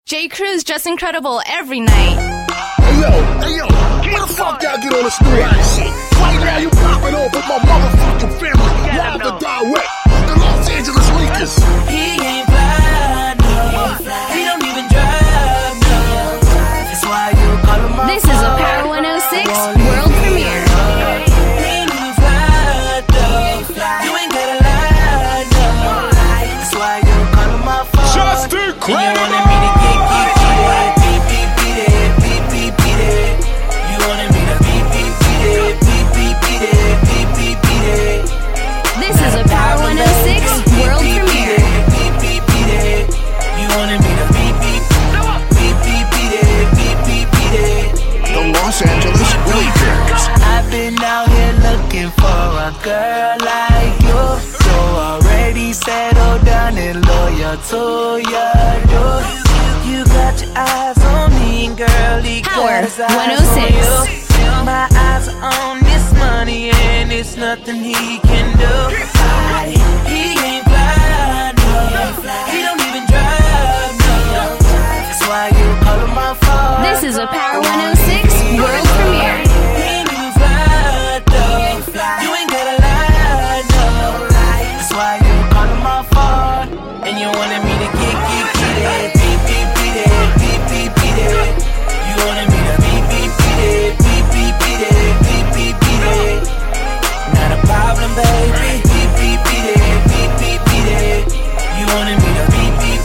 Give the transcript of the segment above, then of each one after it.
J. Crew's Just Incredible every night. Hey yo, where the fuck y'all get on the street? Right now you popping off with my motherfucking family. Live and direct. The Los Angeles Lakers. He ain't fly, no. He don't even drive, no. That's why you call him my This is a Power 106 world premiere. He ain't even fly, though. You ain't gotta lie, no. That's why you call him my phone. Just And you wanted me to get it. Beat it. You wanted me to beat it. This is a Power 106 world premiere. You wanted me to beat it. The Los Angeles Lakers. I've been out here looking for a girl like you, so already settled down and loyal to your. You got your eyes on me, girl. He Power got his eyes 106. on you. My eyes are on this money, and it's nothing he can do. He ain't fly, no. He don't even drive, no. That's why you call him my phone. This is a Power 106 world premiere. He ain't even fly, though. You ain't gotta lie, no. That's why you call him my phone. And you wanted me to get it. Beat it. You wanted me to beat it. Not a problem, baby. Beat it. You wanted me to beat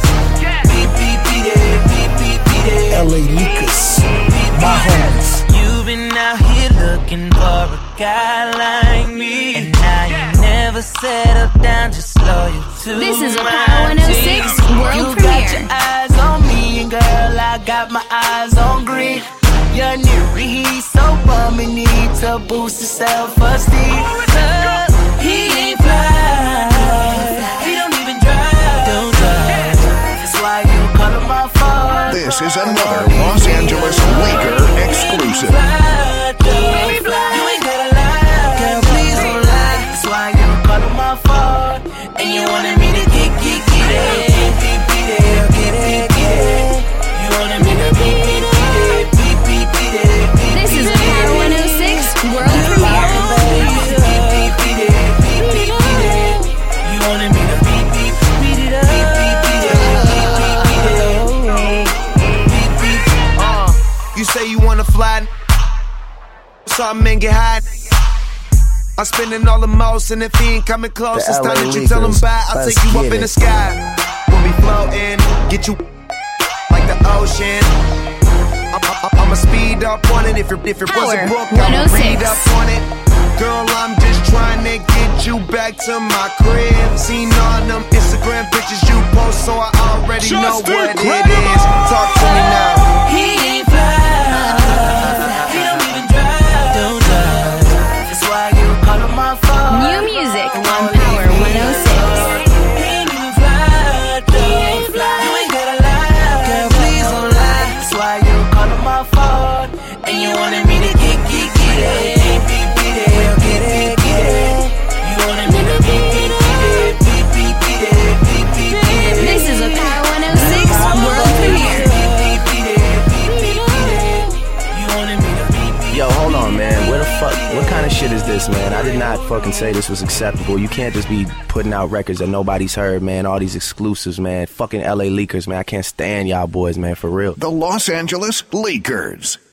it. LA Lakers. My homies. You've been out here looking for a guy like me, and now you never settle down, just loyal to This is a my Power 106 team. world You premiere. got your eyes on me, and girl, I got my eyes on green. You're new, he's so bummy, need to boost his self-esteem. He ain't fly, he don't even drive. That's why you call him my phone. This is another Los Angeles Laker exclusive. You ain't gotta lie, girl, please don't lie. That's why you call him my phone. And you wanted me to get it. You wanted me to beat it. This is a Power 106 world premiere. You wanted me to beat it up. You say you wanna fly, something and get hot. I'm spending all the most, and if he ain't coming close, it's time that you tell him bye. I'll take you up in the sky. We'll be floating, get you like the ocean. I'ma speed up on it. If it was a book, I'ma 106. read up on it. Girl, I'm just trying to get you back to my crib. Seen all them Instagram pictures you post, so I already know what it is. Talk to me now. He ain't fly, he don't even drive. That's why you call him my phone. New music on Power 106. He ain't even fly, though. You ain't gotta lie, girl, please don't lie. That's why you call him my phone. And you wanted me to get it. You wanted me to beat it. This is a Power 106 world premiere. You wanted me to beat Yo, hold on, man. Where the fuck? What kind of shit is this, man? I did not fucking say this was acceptable. You can't just be putting out records that nobody's heard, man. All these exclusives, man. Fucking LA Lakers, man. I can't stand y'all boys, man, for real. The Los Angeles Lakers.